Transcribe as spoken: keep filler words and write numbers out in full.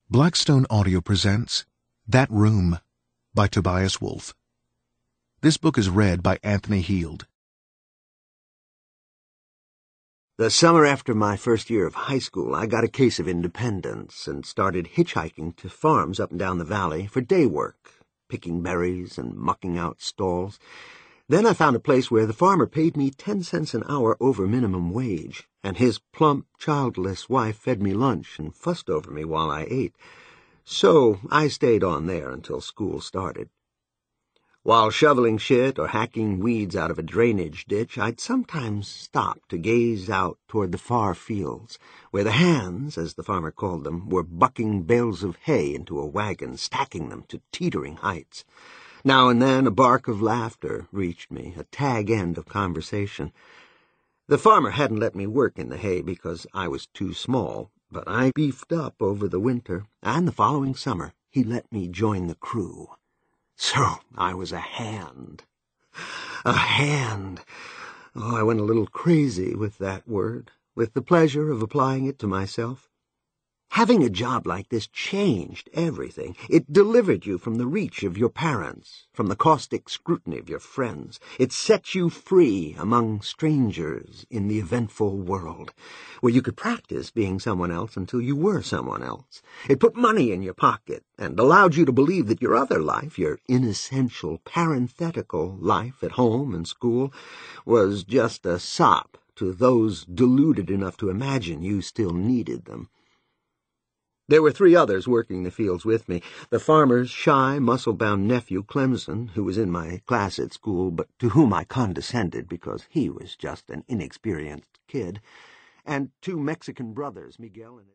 Blackstone Audio presents That Room by Tobias Wolff. This book is read by Anthony Heald. The summer after my first year of high school, I got a case of independence and started hitchhiking to farms up and down the valley for day work, picking berries and mucking out stalls. Then I found a place where the farmer paid me ten cents an hour over minimum wage, and his plump, childless wife fed me lunch and fussed over me while I ate. So I stayed on there until school started. While shoveling shit or hacking weeds out of a drainage ditch, I'd sometimes stop to gaze out toward the far fields, where the hands, as the farmer called them, were bucking bales of hay into a wagon, stacking them to teetering heights. Now and then a bark of laughter reached me, a tag end of conversation. The farmer hadn't let me work in the hay because I was too small, but I beefed up over the winter, and the following summer he let me join the crew. So I was a hand. A hand. Oh, I went a little crazy with that word, with the pleasure of applying it to myself. Having a job like this changed everything. It delivered you from the reach of your parents, from the caustic scrutiny of your friends. It set you free among strangers in the eventful world, where you could practice being someone else until you were someone else. It put money in your pocket and allowed you to believe that your other life, your inessential, parenthetical life at home and school, was just a sop to those deluded enough to imagine you still needed them. There were three others working the fields with me. The farmer's shy, muscle-bound nephew, Clemson, who was in my class at school, but to whom I condescended because he was just an inexperienced kid, and two Mexican brothers, Miguel and